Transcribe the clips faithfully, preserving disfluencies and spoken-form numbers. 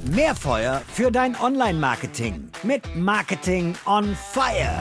Mehr Feuer für dein Online-Marketing mit Marketing on Fire.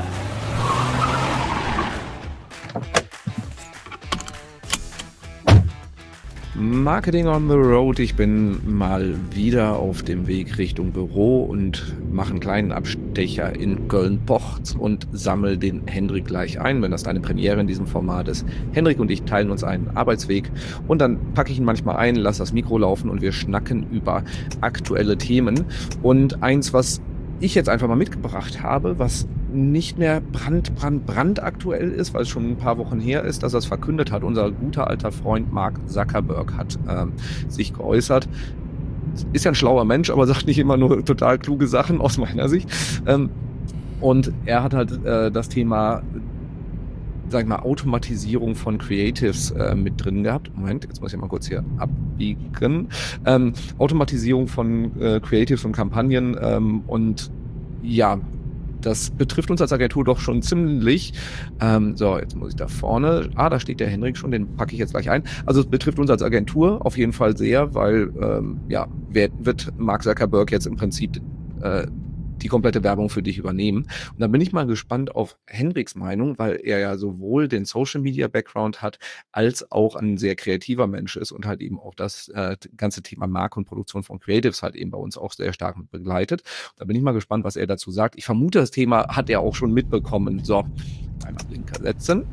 Marketing on the Road. Ich bin mal wieder auf dem Weg Richtung Büro und mache einen kleinen Abstecher in Köln-Pochz und sammle den Hendrik gleich ein, wenn das deine Premiere in diesem Format ist. Hendrik und ich teilen uns einen Arbeitsweg und dann packe ich ihn manchmal ein, lasse das Mikro laufen und wir schnacken über aktuelle Themen. Und eins, was ich jetzt einfach mal mitgebracht habe, was nicht mehr brand, brand, brandaktuell ist, weil es schon ein paar Wochen her ist, dass er es verkündet hat. Unser guter alter Freund Mark Zuckerberg hat ähm, sich geäußert. Ist ja ein schlauer Mensch, aber sagt nicht immer nur total kluge Sachen aus meiner Sicht. Ähm, und er hat halt äh, das Thema, sag ich mal, Automatisierung von Creatives äh, mit drin gehabt. Moment, jetzt muss ich mal kurz hier abbiegen. Ähm, Automatisierung von äh, Creatives und Kampagnen ähm, und ja, das betrifft uns als Agentur doch schon ziemlich. Ähm, so, jetzt muss ich da vorne. Ah, da steht der Hendrik schon, den packe ich jetzt gleich ein. Also es betrifft uns als Agentur auf jeden Fall sehr, weil ähm, ja, wer, wird Mark Zuckerberg jetzt im Prinzip äh, die komplette Werbung für dich übernehmen. Und dann bin ich mal gespannt auf Hendriks Meinung, weil er ja sowohl den Social Media Background hat, als auch ein sehr kreativer Mensch ist und halt eben auch das äh, ganze Thema Marke und Produktion von Creatives halt eben bei uns auch sehr stark mit begleitet. Da bin ich mal gespannt, was er dazu sagt. Ich vermute, das Thema hat er auch schon mitbekommen. So, einmal Blinker setzen.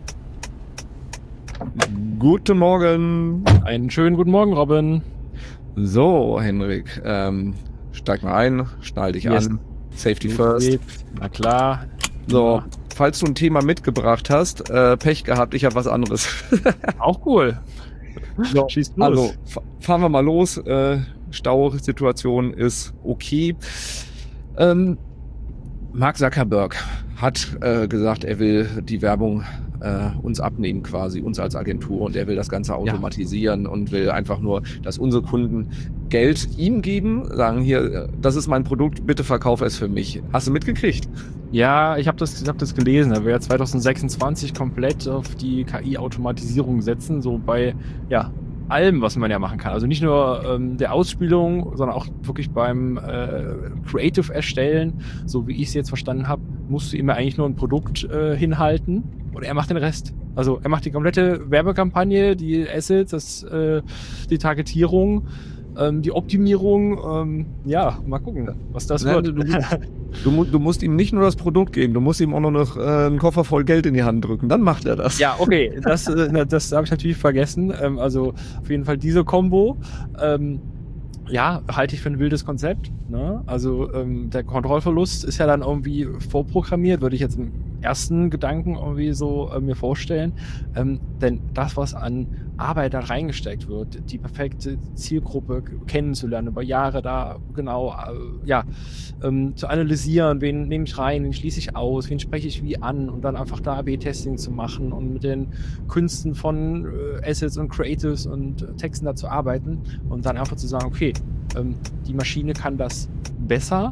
Guten Morgen. Einen schönen guten Morgen, Robin. So, Hendrik, ähm, steig mal ein, schnall dich yes. an. Safety first. Na klar. So, ja. Falls du ein Thema mitgebracht hast, äh, Pech gehabt, ich habe was anderes. Auch cool. So, schieß los. Also, fahren wir mal los. Äh, Stausituation ist okay. Ähm, Mark Zuckerberg hat äh, gesagt, er will die Werbung äh, uns abnehmen quasi, uns als Agentur, und er will das Ganze automatisieren ja. und will einfach nur, dass unsere Kunden Geld ihm geben, sagen hier, das ist mein Produkt, bitte verkauf es für mich. Hast du mitgekriegt? Ja, ich habe das, ich hab das gelesen. Er will ja zwanzig sechsundzwanzig komplett auf die K I-Automatisierung setzen, so bei ja allem, was man ja machen kann. Also nicht nur ähm, der Ausspielung, sondern auch wirklich beim äh, Creative erstellen. So wie ich es jetzt verstanden habe, musst du ihm ja eigentlich nur ein Produkt äh, hinhalten und er macht den Rest. Also er macht die komplette Werbekampagne, die Assets, das, äh, die Targetierung, ähm, die Optimierung. Ähm, ja, mal gucken, was das Nein, wird. Du, du, du musst ihm nicht nur das Produkt geben, du musst ihm auch noch äh, einen Koffer voll Geld in die Hand drücken, dann macht er das. Ja, okay, das, äh, das habe ich natürlich vergessen. Ähm, also auf jeden Fall diese Kombo. Ähm, ja, halte ich für ein wildes Konzept. Ne? Also ähm, der Kontrollverlust ist ja dann irgendwie vorprogrammiert, würde ich jetzt im ersten Gedanken irgendwie so äh, mir vorstellen. Ähm, denn das, was an Arbeit da reingesteckt wird, die perfekte Zielgruppe kennenzulernen, über Jahre da genau äh, ja, ähm, zu analysieren, wen nehme ich rein, wen schließe ich aus, wen spreche ich wie an und dann einfach da A B Testing zu machen und mit den Künsten von äh, Assets und Creatives und äh, Texten da zu arbeiten und dann einfach zu sagen, okay, ähm, die Maschine kann das besser.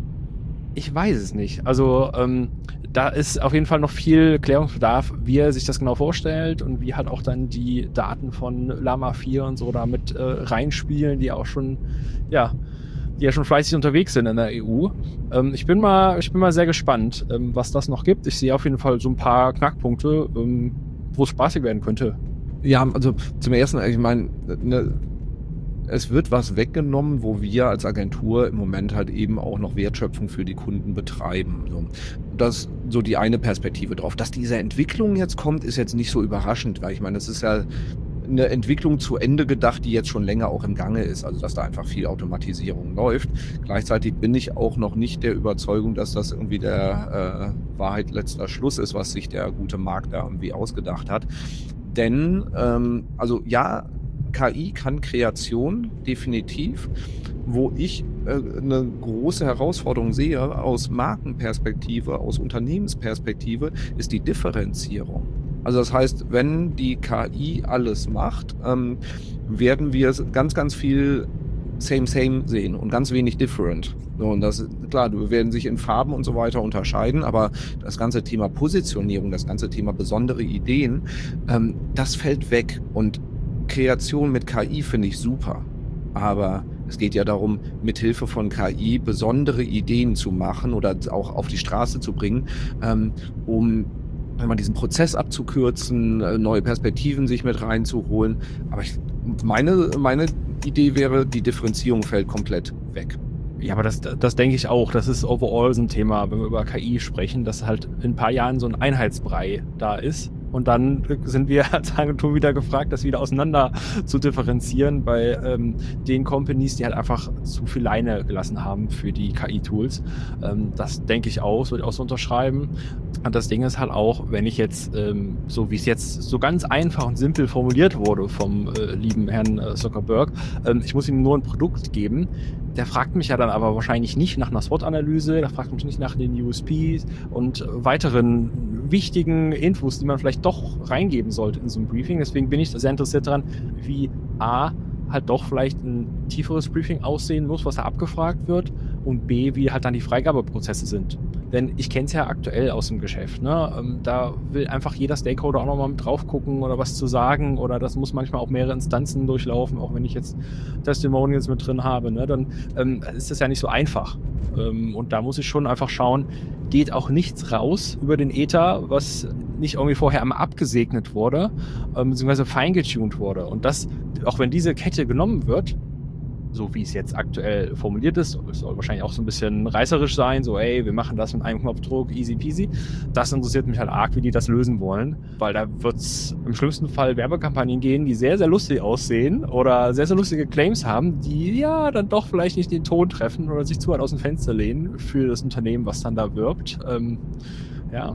Ich weiß es nicht. Also ähm, da ist auf jeden Fall noch viel Klärungsbedarf, wie er sich das genau vorstellt und wie halt auch dann die Daten von Llama vier und so damit äh, reinspielen, die ja auch schon, ja, die ja schon fleißig unterwegs sind in der E U. Ähm, ich bin mal, ich bin mal sehr gespannt, ähm, was das noch gibt. Ich sehe auf jeden Fall so ein paar Knackpunkte, ähm, wo es spaßig werden könnte. Ja, also zum ersten, ich meine, ne, es wird was weggenommen, wo wir als Agentur im Moment halt eben auch noch Wertschöpfung für die Kunden betreiben. So. Das ist so die eine Perspektive drauf. Dass diese Entwicklung jetzt kommt, ist jetzt nicht so überraschend, weil ich meine, das ist ja eine Entwicklung zu Ende gedacht, die jetzt schon länger auch im Gange ist, also dass da einfach viel Automatisierung läuft. Gleichzeitig bin ich auch noch nicht der Überzeugung, dass das irgendwie der äh, Wahrheit letzter Schluss ist, was sich der gute Markt da irgendwie ausgedacht hat. Denn, ähm, also ja, K I kann Kreation, definitiv. Wo ich äh, eine große Herausforderung sehe aus Markenperspektive, aus Unternehmensperspektive, ist die Differenzierung. Also das heißt, wenn die K I alles macht, ähm, werden wir ganz, ganz viel Same, Same sehen und ganz wenig Different. So, und das, klar, wir werden sich in Farben und so weiter unterscheiden, aber das ganze Thema Positionierung, das ganze Thema besondere Ideen, ähm, das fällt weg. Und Kreation mit K I finde ich super, aber Es geht ja darum, mithilfe von K I besondere Ideen zu machen oder auch auf die Straße zu bringen, ähm, um wenn man diesen Prozess abzukürzen, äh, neue Perspektiven sich mit reinzuholen. Aber ich, meine, meine Idee wäre, die Differenzierung fällt komplett weg. Ja, aber das, das denke ich auch. Das ist overall so ein Thema, wenn wir über K I sprechen, dass halt in ein paar Jahren so ein Einheitsbrei da ist. Und dann sind wir als Agentur wieder gefragt, das wieder auseinander zu differenzieren bei ähm, den Companies, die halt einfach zu viel Leine gelassen haben für die K I-Tools. Ähm, das denke ich auch, das würde ich auch so unterschreiben. Und das Ding ist halt auch, wenn ich jetzt, ähm, so wie es jetzt so ganz einfach und simpel formuliert wurde vom äh, lieben Herrn äh, Zuckerberg, ähm, ich muss ihm nur ein Produkt geben, der fragt mich ja dann aber wahrscheinlich nicht nach einer SWOT-Analyse, der fragt mich nicht nach den U S Ps und weiteren wichtigen Infos, die man vielleicht doch reingeben sollte in so ein Briefing. Deswegen bin ich sehr interessiert daran, wie A, halt doch vielleicht ein tieferes Briefing aussehen muss, was da abgefragt wird, und B, wie halt dann die Freigabeprozesse sind. Denn ich kenne es ja aktuell aus dem Geschäft. Ne? Ähm, da will einfach jeder Stakeholder auch nochmal mit drauf gucken oder was zu sagen, oder das muss manchmal auch mehrere Instanzen durchlaufen, auch wenn ich jetzt Testimonials mit drin habe. Ne? Dann ähm, ist das ja nicht so einfach. Ähm, und da muss ich schon einfach schauen, geht auch nichts raus über den Äther, was nicht irgendwie vorher einmal abgesegnet wurde, ähm, beziehungsweise feingetuned wurde. Und das, auch wenn diese Kette genommen wird, so wie es jetzt aktuell formuliert ist, es soll wahrscheinlich auch so ein bisschen reißerisch sein, so ey, wir machen das mit einem Knopfdruck, easy peasy. Das interessiert mich halt arg, wie die das lösen wollen, weil da wird es im schlimmsten Fall Werbekampagnen gehen, die sehr, sehr lustig aussehen oder sehr, sehr lustige Claims haben, die ja dann doch vielleicht nicht den Ton treffen oder sich zu weit aus dem Fenster lehnen für das Unternehmen, was dann da wirbt. Ähm, ja.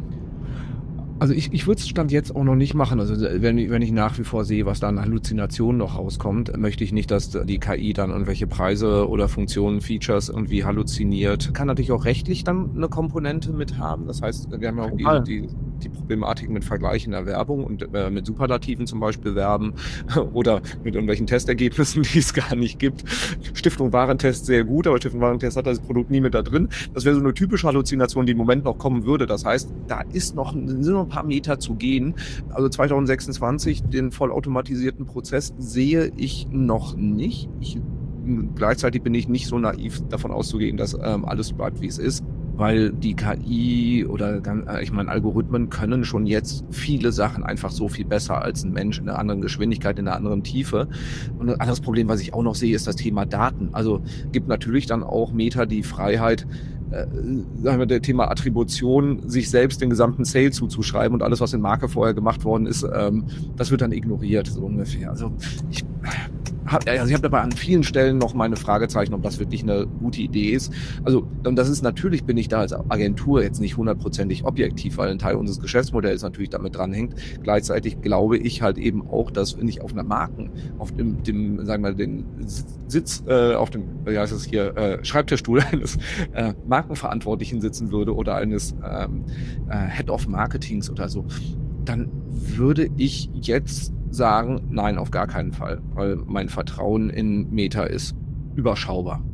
Also ich, ich würde es Stand jetzt auch noch nicht machen. Also wenn, ich- wenn ich nach wie vor sehe, was da an Halluzinationen noch rauskommt, möchte ich nicht, dass die K I dann irgendwelche Preise oder Funktionen, Features irgendwie halluziniert. Kann natürlich auch rechtlich dann eine Komponente mit haben. Das heißt, wir haben ja auch Total. die, die, die Problematik mit Vergleichen der Werbung und äh, mit Superlativen zum Beispiel werben oder mit irgendwelchen Testergebnissen, die es gar nicht gibt. Stiftung Warentest sehr gut, aber Stiftung Warentest hat das Produkt nie mit da drin. Das wäre so eine typische Halluzination, die im Moment noch kommen würde. Das heißt, da ist noch, sind noch ein paar Meter zu gehen. Also zwanzig sechsundzwanzig, den vollautomatisierten Prozess sehe ich noch nicht. Ich, gleichzeitig bin ich nicht so naiv davon auszugehen, dass ähm, alles bleibt, wie es ist. Weil die K I oder gan- äh, ich meine Algorithmen können schon jetzt viele Sachen einfach so viel besser als ein Mensch in einer anderen Geschwindigkeit, in einer anderen Tiefe. Und ein anderes Problem, was ich auch noch sehe, ist das Thema Daten. Also gibt natürlich dann auch Meta die Freiheit, äh, sagen wir, der Thema Attribution, sich selbst den gesamten Sale zuzuschreiben und alles, was in Marke vorher gemacht worden ist, ähm, das wird dann ignoriert, so ungefähr. Also ich hab, also ich habe dabei an vielen Stellen noch meine Fragezeichen, ob das wirklich eine gute Idee ist. Also, und das ist natürlich, bin ich da als Agentur jetzt nicht hundertprozentig objektiv, weil ein Teil unseres Geschäftsmodells natürlich damit dranhängt. Gleichzeitig glaube ich halt eben auch, dass wenn ich auf einer Marken, auf dem, dem sagen wir, den Sitz, äh, auf dem, wie heißt es hier, äh, Schreibtischstuhl eines äh, Markenverantwortlichen sitzen würde oder eines ähm, äh, Head of Marketings oder so, dann würde ich jetzt sagen, nein, auf gar keinen Fall, weil mein Vertrauen in Meta ist überschaubar.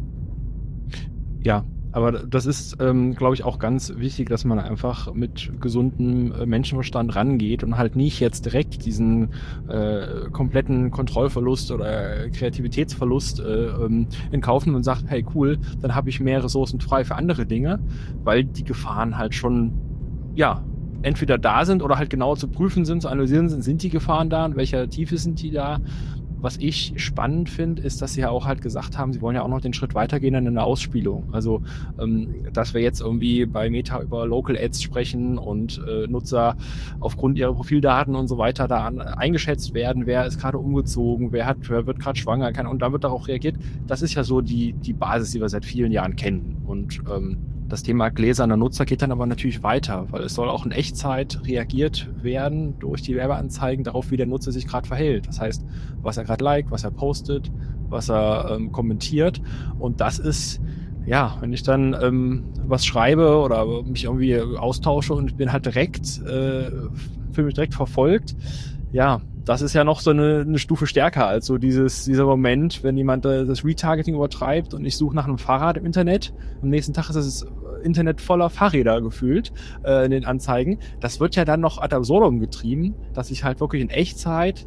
Ja, aber das ist, ähm, glaube ich, auch ganz wichtig, dass man einfach mit gesundem äh, Menschenverstand rangeht und halt nicht jetzt direkt diesen äh, kompletten Kontrollverlust oder Kreativitätsverlust äh, ähm, in Kauf nimmt und sagt, hey cool, dann habe ich mehr Ressourcen frei für andere Dinge, weil die Gefahren halt schon, ja, entweder da sind oder halt genauer zu prüfen sind, zu analysieren sind, sind die Gefahren da, in welcher Tiefe sind die da. Was ich spannend finde, ist, dass sie ja auch halt gesagt haben, sie wollen ja auch noch den Schritt weitergehen in der Ausspielung. Also, ähm, dass wir jetzt irgendwie bei Meta über Local Ads sprechen und äh, Nutzer aufgrund ihrer Profildaten und so weiter da an, eingeschätzt werden, wer ist gerade umgezogen, wer hat, wer wird gerade schwanger, kann, und da wird darauf reagiert. Das ist ja so die, die Basis, die wir seit vielen Jahren kennen. Und ähm, das Thema gläserner Nutzer geht dann aber natürlich weiter, weil es soll auch in Echtzeit reagiert werden durch die Werbeanzeigen darauf, wie der Nutzer sich gerade verhält. Das heißt, was er gerade liked, was er postet, was er ähm, kommentiert. Und das ist, ja, wenn ich dann ähm, was schreibe oder mich irgendwie austausche und bin halt direkt, äh, fühle mich direkt verfolgt, ja, das ist ja noch so eine, eine Stufe stärker als so dieses, dieser Moment, wenn jemand äh, das Retargeting übertreibt und ich suche nach einem Fahrrad im Internet. Am nächsten Tag ist das Internet voller Fahrräder gefühlt äh, in den Anzeigen. Das wird ja dann noch ad absurdum getrieben, dass ich halt wirklich in Echtzeit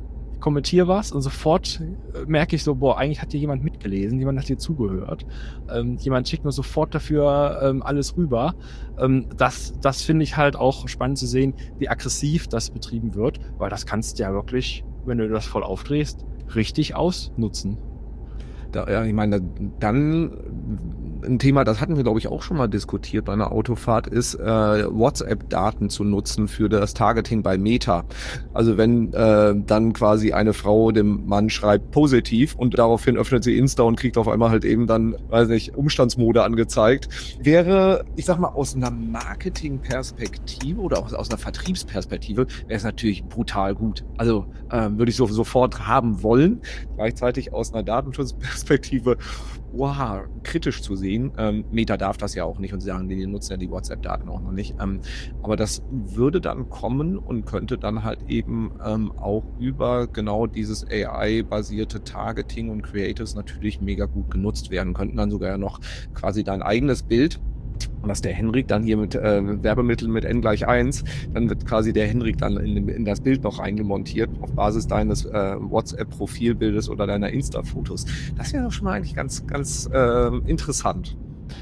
kommentiere was und sofort äh, merke ich so, boah, eigentlich hat hier jemand mitgelesen, jemand hat hier zugehört, ähm, jemand schickt mir sofort dafür ähm, alles rüber. Ähm, das das finde ich halt auch spannend zu sehen, wie aggressiv das betrieben wird, weil das kannst du ja wirklich, wenn du das voll aufdrehst, richtig ausnutzen. Da, ja, ich meine, dann ein Thema, das hatten wir, glaube ich, auch schon mal diskutiert bei einer Autofahrt, ist äh, WhatsApp-Daten zu nutzen für das Targeting bei Meta. Also wenn äh, dann quasi eine Frau dem Mann schreibt positiv und daraufhin öffnet sie Insta und kriegt auf einmal halt eben dann, weiß nicht, Umstandsmode angezeigt, wäre, ich sag mal, aus einer Marketing-Perspektive oder auch aus einer Vertriebsperspektive, wäre es natürlich brutal gut. Also äh, würde ich so sofort haben wollen. Gleichzeitig aus einer Datenschutzperspektive, wow, kritisch zu sehen. Ähm, Meta darf das ja auch nicht und sie sagen, die nutzen ja die WhatsApp-Daten auch noch nicht. Ähm, aber das würde dann kommen und könnte dann halt eben ähm, auch über genau dieses A I-basierte Targeting und Creatives natürlich mega gut genutzt werden. Könnten dann sogar ja noch quasi dein eigenes Bild, was der Henrik dann hier mit äh, Werbemitteln mit n gleich eins, dann wird quasi der Henrik dann in, in das Bild noch reingemontiert auf Basis deines äh, WhatsApp-Profilbildes oder deiner Insta-Fotos. Das wäre doch schon mal eigentlich ganz, ganz äh, interessant.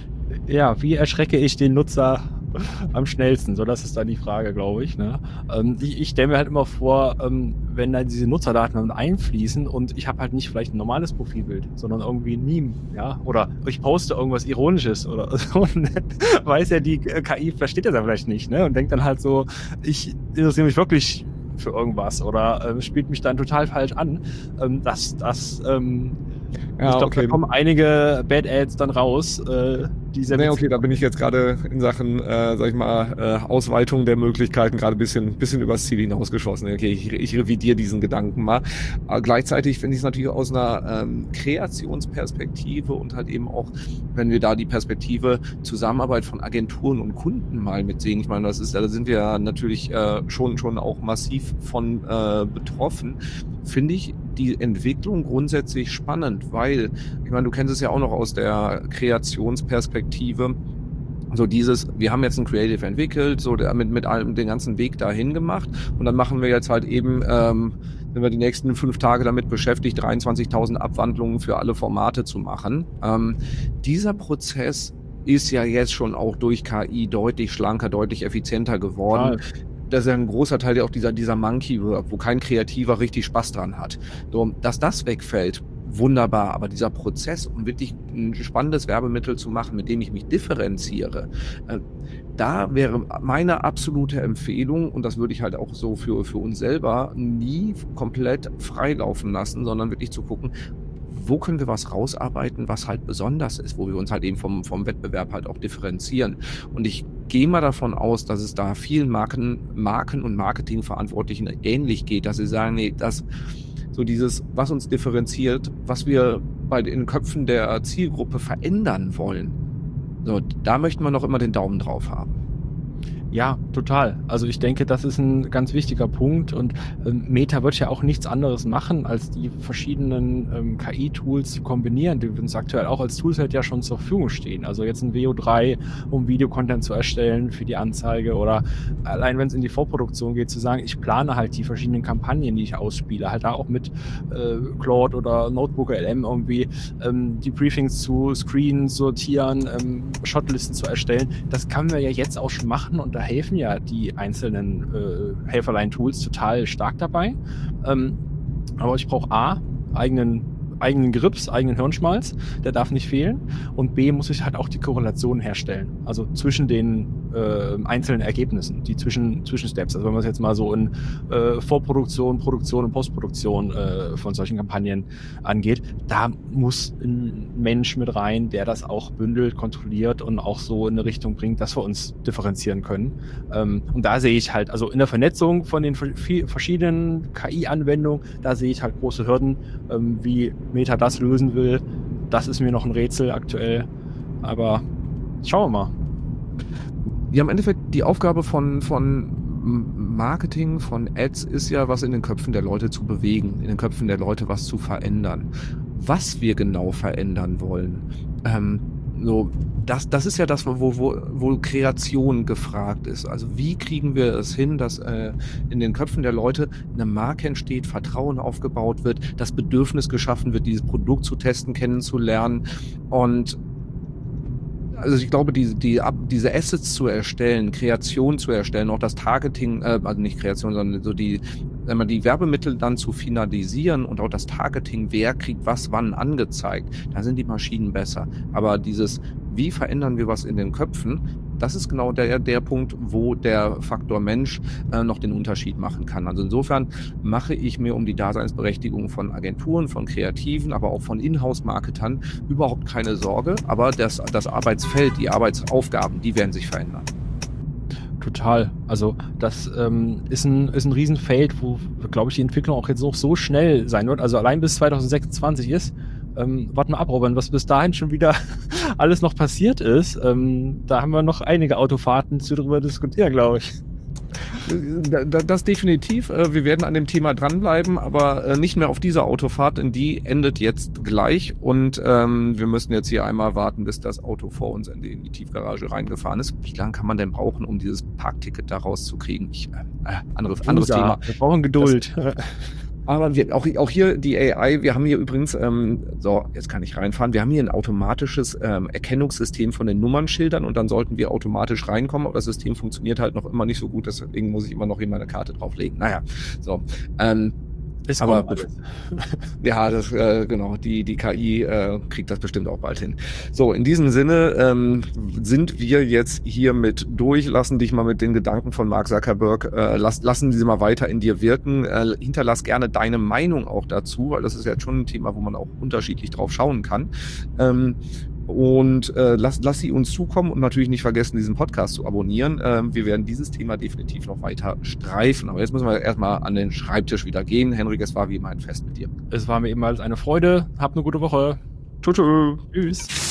Ja, wie erschrecke ich den Nutzer am schnellsten? So, das ist dann die Frage, glaube ich. Ne? Ähm, ich ich stelle mir halt immer vor, ähm, wenn da diese Nutzerdaten dann einfließen und ich habe halt nicht vielleicht ein normales Profilbild, sondern irgendwie ein Meme, ja, oder ich poste irgendwas Ironisches oder so, und dann weiß ja die K I, versteht das ja vielleicht nicht, ne, und denkt dann halt so, ich interessiere mich wirklich für irgendwas oder äh, spielt mich dann total falsch an. Ähm, das, das, ähm, ja, ich glaube, okay. Da kommen einige Bad Ads dann raus, äh, die sehr Nee, okay, da bin ich jetzt gerade in Sachen, äh, sag ich mal, äh, Ausweitung der Möglichkeiten gerade ein bisschen, bisschen übers Ziel hinausgeschossen. Okay, ich, ich revidiere diesen Gedanken mal. Aber gleichzeitig finde ich es natürlich aus einer ähm, Kreationsperspektive und halt eben auch, wenn wir da die Perspektive Zusammenarbeit von Agenturen und Kunden mal mitsehen. Ich meine, das ist, da sind wir ja natürlich äh, schon, schon auch massiv von äh, betroffen. Finde ich die Entwicklung grundsätzlich spannend, weil, ich meine, du kennst es ja auch noch aus der Kreationsperspektive, so dieses, wir haben jetzt ein Creative entwickelt, so der, mit, mit allem, den ganzen Weg dahin gemacht und dann machen wir jetzt halt eben, ähm, sind wir die nächsten fünf Tage damit beschäftigt, dreiundzwanzigtausend Abwandlungen für alle Formate zu machen. Ähm, dieser Prozess ist ja jetzt schon auch durch K I deutlich schlanker, deutlich effizienter geworden. Ah. Das ist ja ein großer Teil ja auch dieser, dieser Monkey Work, wo kein Kreativer richtig Spaß dran hat. So, dass das wegfällt, wunderbar. Aber dieser Prozess, um wirklich ein spannendes Werbemittel zu machen, mit dem ich mich differenziere, äh, da wäre meine absolute Empfehlung, und das würde ich halt auch so für, für uns selber nie komplett freilaufen lassen, sondern wirklich zu gucken, wo können wir was rausarbeiten, was halt besonders ist, wo wir uns halt eben vom, vom Wettbewerb halt auch differenzieren. Und ich gehe mal davon aus, dass es da vielen Marken, Marken und Marketingverantwortlichen ähnlich geht, dass sie sagen, nee, das, so dieses, was uns differenziert, was wir bei den Köpfen der Zielgruppe verändern wollen, so, da möchten wir noch immer den Daumen drauf haben. Ja, total. Also ich denke, das ist ein ganz wichtiger Punkt und ähm, Meta wird ja auch nichts anderes machen, als die verschiedenen ähm, K I-Tools zu kombinieren, die uns aktuell auch als Toolset ja schon zur Verfügung stehen. Also jetzt ein V O drei, um Videocontent zu erstellen für die Anzeige oder allein wenn es in die Vorproduktion geht, zu sagen, ich plane halt die verschiedenen Kampagnen, die ich ausspiele, halt da auch mit äh, Claude oder Notebook L M irgendwie ähm, die Briefings zu screenen, sortieren, ähm, Shotlisten zu erstellen. Das können wir ja jetzt auch schon machen und da helfen ja die einzelnen äh, Helferlein-Tools total stark dabei. Ähm, aber ich brauche A, eigenen eigenen Grips, eigenen Hirnschmalz, der darf nicht fehlen. Und B, muss ich halt auch die Korrelation herstellen. Also zwischen den äh, einzelnen Ergebnissen, die zwischen, Zwischensteps. Also wenn man es jetzt mal so in äh, Vorproduktion, Produktion und Postproduktion äh, von solchen Kampagnen angeht, da muss ein Mensch mit rein, der das auch bündelt, kontrolliert und auch so in eine Richtung bringt, dass wir uns differenzieren können. Ähm, und da sehe ich halt, also in der Vernetzung von den verschiedenen K I-Anwendungen, da sehe ich halt große Hürden, ähm, wie Meta das lösen will. Das ist mir noch ein Rätsel aktuell. Aber schauen wir mal. Ja, im Endeffekt die Aufgabe von, von Marketing, von Ads ist ja, was in den Köpfen der Leute zu bewegen, in den Köpfen der Leute was zu verändern. Was wir genau verändern wollen, ähm, So, das, das ist ja das, wo, wo, wo Kreation gefragt ist. Also wie kriegen wir es hin, dass äh, in den Köpfen der Leute eine Marke entsteht, Vertrauen aufgebaut wird, das Bedürfnis geschaffen wird, dieses Produkt zu testen, kennenzulernen. Und also ich glaube, die, die, diese Assets zu erstellen, Kreation zu erstellen, auch das Targeting, äh, also nicht Kreation, sondern so die, wenn man die Werbemittel dann zu finalisieren und auch das Targeting, wer kriegt was wann angezeigt, da sind die Maschinen besser. Aber dieses, wie verändern wir was in den Köpfen, das ist genau der, der Punkt, wo der Faktor Mensch äh, noch den Unterschied machen kann. Also insofern mache ich mir um die Daseinsberechtigung von Agenturen, von Kreativen, aber auch von Inhouse-Marketern überhaupt keine Sorge. Aber das, das Arbeitsfeld, die Arbeitsaufgaben, die werden sich verändern. Total. Also das ähm, ist ein, ist ein Riesenfeld, wo, glaube ich, die Entwicklung auch jetzt noch so schnell sein wird. Also allein bis zwanzig sechsundzwanzig ist. Ähm, warten wir ab, Robin, was bis dahin schon wieder alles noch passiert ist. Ähm, da haben wir noch einige Autofahrten zu drüber diskutieren, glaube ich. Das definitiv. Wir werden an dem Thema dranbleiben, aber nicht mehr auf dieser Autofahrt, denn die endet jetzt gleich und ähm, wir müssen jetzt hier einmal warten, bis das Auto vor uns in die, in die Tiefgarage reingefahren ist. Wie lange kann man denn brauchen, um dieses Parkticket da rauszukriegen? Ich, äh, anderes, anderes Thema. Wir brauchen Geduld. Das, aber wir, auch, auch hier die A I, wir haben hier übrigens, ähm, so, jetzt kann ich reinfahren, wir haben hier ein automatisches ähm, Erkennungssystem von den Nummernschildern und dann sollten wir automatisch reinkommen, aber das System funktioniert halt noch immer nicht so gut, deswegen muss ich immer noch hier meine Karte drauflegen. Naja, so. Ähm, Ist aber alles. ja, das äh, genau, die die K I äh, kriegt das bestimmt auch bald hin. So, in diesem Sinne ähm, sind wir jetzt hier mit durch. Lassen dich mal mit den Gedanken von Mark Zuckerberg, äh, lass, lassen diese mal weiter in dir wirken. Äh, hinterlass gerne deine Meinung auch dazu, weil das ist jetzt schon ein Thema, wo man auch unterschiedlich drauf schauen kann. Ähm, Und äh, lass, lass sie uns zukommen und natürlich nicht vergessen, diesen Podcast zu abonnieren. Ähm, wir werden dieses Thema definitiv noch weiter streifen. Aber jetzt müssen wir erstmal an den Schreibtisch wieder gehen. Henrik, es war wie immer ein Fest mit dir. Es war mir ebenfalls eine Freude. Habt eine gute Woche. Tschüss. Tschüss.